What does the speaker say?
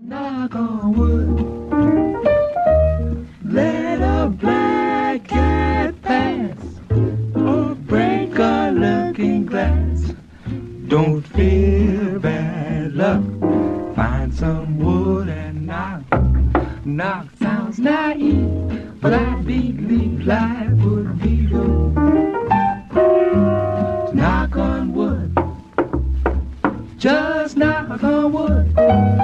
Knock on wood, let a black cat pass, or break a looking glass. Don't fear bad luck, find some wood and knock. Knock sounds naive, but I believe life would be good. Knock on wood, just knock on wood.